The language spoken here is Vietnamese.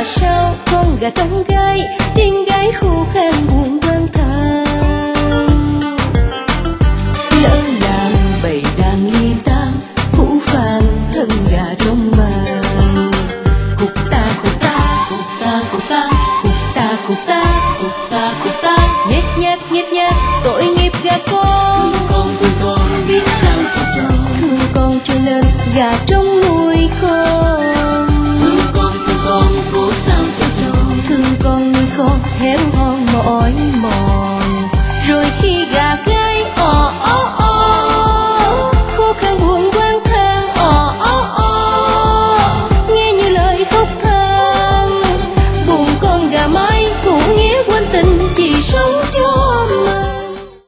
mà sao con gà trống gai tiếng gái khô khan buồn quan than. Lỡ làng bầy đàn ly tan phủ phàng thân gà trong màn. Cục ta cục ta cục ta cục ta cục ta cục ta cục ta cục ta nhét nhát tội nghiệp gà con. Thương con biết sao cho thương con cho nên gà trống